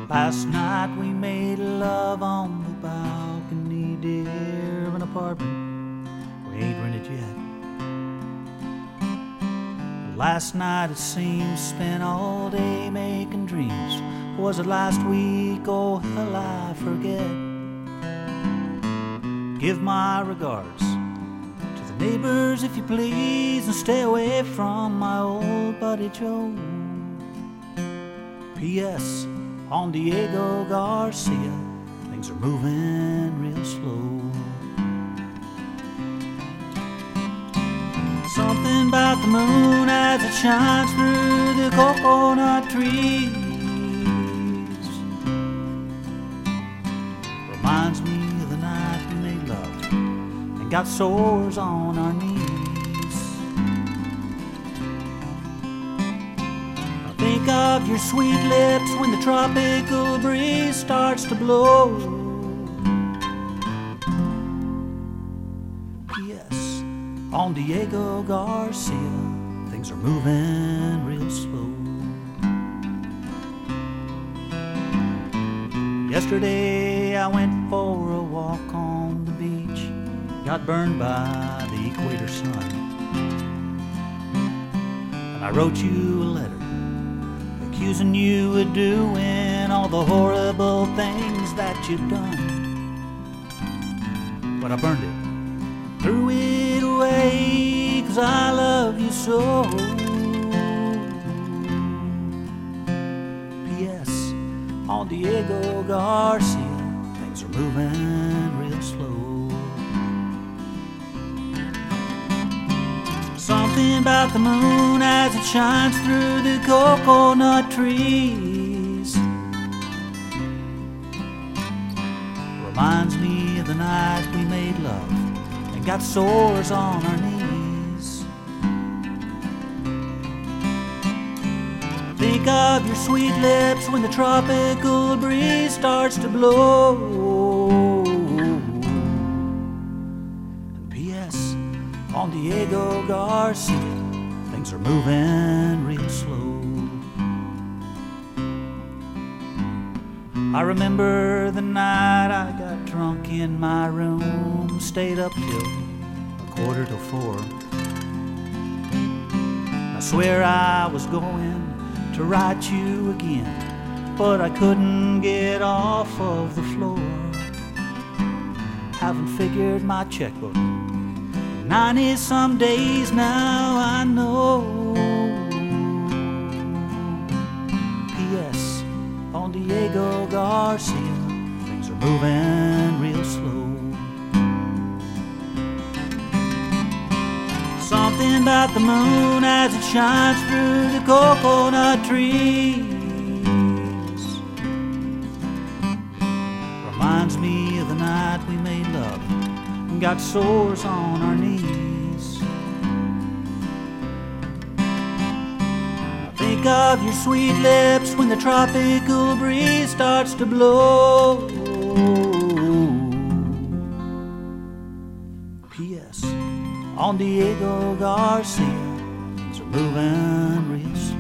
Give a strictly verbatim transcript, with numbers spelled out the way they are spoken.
Last night we made love on the balcony, dear, of an apartment we ain't rented yet. Last night it seems spent all day making dreams. Was it last week? Oh hell, I forget. Give my regards to the neighbors if you please, and stay away from my old buddy Joe. P S On Diego Garcia, things are moving real slow. Something about the moon as it shines through the coconut trees reminds me of the night we made love and got sores on our knees. I think of your sweet lips when the tropical breeze starts to blow. P S On Diego Garcia, things are moving real slow. Yesterday I went for a walk on the beach, got burned by the equator sun, and I wrote you a letter accusing you of doing all the horrible things that you've done. But I burned it, threw it away, 'cause I love you so. P S On Diego Garcia, things are moving real slow. Something about the moon as it shines through the coconut trees reminds me of the night we made love and got sores on our knees. Think of your sweet lips when the tropical breeze starts to blow. And P S On Diego Garcia, things are moving real slow. I remember the night I got drunk in my room, stayed up till a quarter to four. I swear I was going to write you again, but I couldn't get off of the floor. Haven't figured my checkbook ninety some days now, I know. P S On Diego Garcia, things are moving real slow. Something about the moon as it shines through the coconut trees reminds me of the night we made love and got sores on our knees. I think of your sweet lips when the tropical breeze starts to blow. P S On Diego Garcia, things are moving real slow.